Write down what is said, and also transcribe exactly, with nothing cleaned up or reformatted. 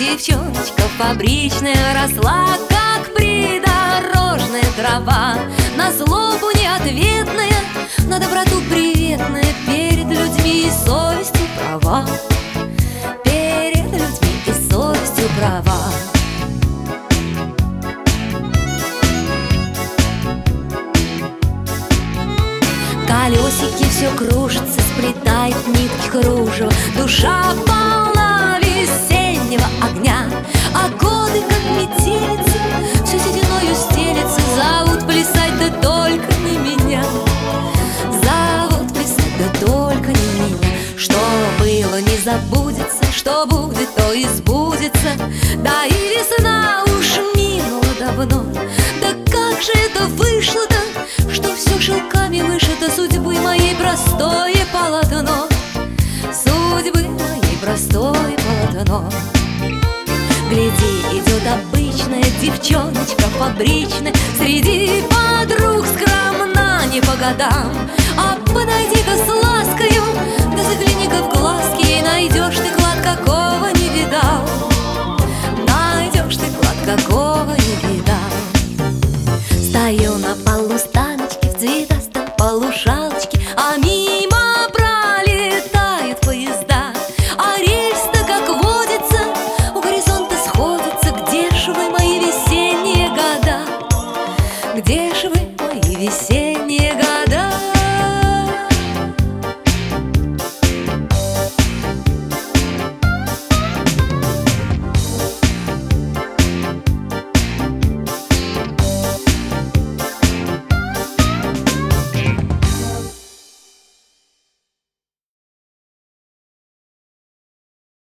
девчоночка фабричная росла, как придорожная трава, на злобу неответная, на доброту приветная, перед людьми и совестью права, перед людьми и совестью права. Колесики все кружится, сплетает нитки кружева, душа полна весеннего огня, а годы, как метелицы, все сединою стелется. Зовут плясать, да только не меня, зовут плясать, да только не меня. Что было, не забудется, что будет, то и сбудется. Да и весна уж минула давно, да как же это вышло-то, что все шелками вышито судьбы моей простое полотно, судьбы моей простое полотно. Гляди, идет обычная девчоночка фабричная, среди подруг скромна не по годам,